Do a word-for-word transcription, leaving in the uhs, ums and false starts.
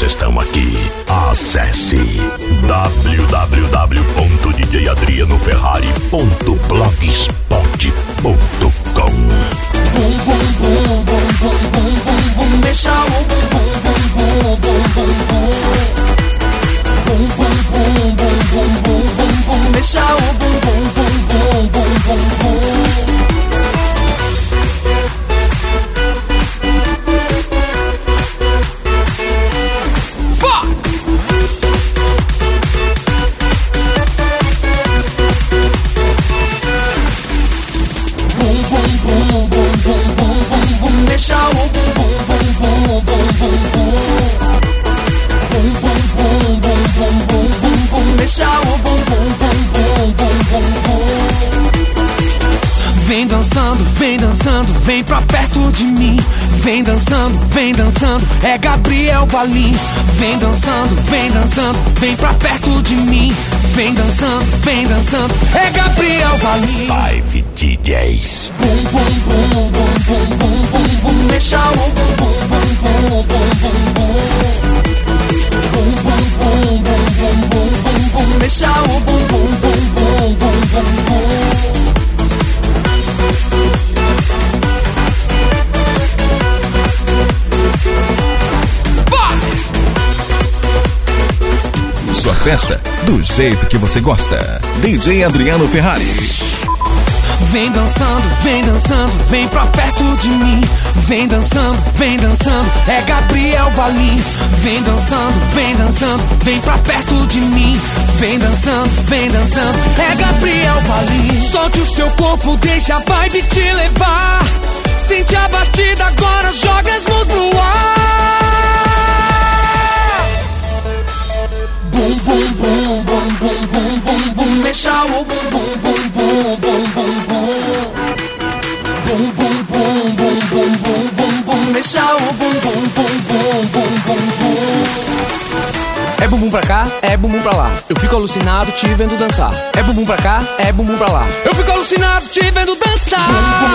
elas estão aqui. Acesse w w w ponto d j adriano ferrari ponto blogspot ponto com. Bum bum bum bum bum bum bum bum, mexa o bum bum bum bum bum bum. Bum bum bum bum bum bum bum bum, mexa o bum bum bum bum bum bum. Deixa o bum bum bum bum bum bum bum. Bum bum bum bum bum bum bum bum. Deixa o bum bum bum bum bum bum bum. Vem dançando, vem dançando, vem pra perto de mim. Vem dançando, vem dançando, é Gabriel Valim. Vem dançando, vem dançando, vem pra perto de mim. Vem dançando, vem dançando, é Gabriel Valim. Five D Js. Bum bum bum bum bum bum bum bum. Deixa o bum bum bum bum bum bum bum. Bum bum bum bum bum bum bum bum. Deixa o bum bum bum bum bum bum bum. Sua festa do jeito que você gosta. D J Adriano Ferrari. Vem dançando, vem dançando, vem pra perto de mim. Vem dançando, vem dançando, é Gabriel Valim. Vem dançando, vem dançando, vem pra perto de mim. Vem dançando, vem dançando, é Gabriel Valim. Solte o seu corpo, deixa a vibe te levar. Sente a batida, agora joga as mãos pro ar. Bum bum bum bum bum bum bum bum. Mexa o bum bum bum bum bum bum bum. Bum bum bum bum bum bum bum bum. Mexa o bum bum bum bum bum bum bum. É bumbum pra cá, é bumbum pra lá. Eu fico alucinado te vendo dançar. É bumbum pra cá, é bumbum pra lá. Eu fico alucinado te vendo dançar. Bum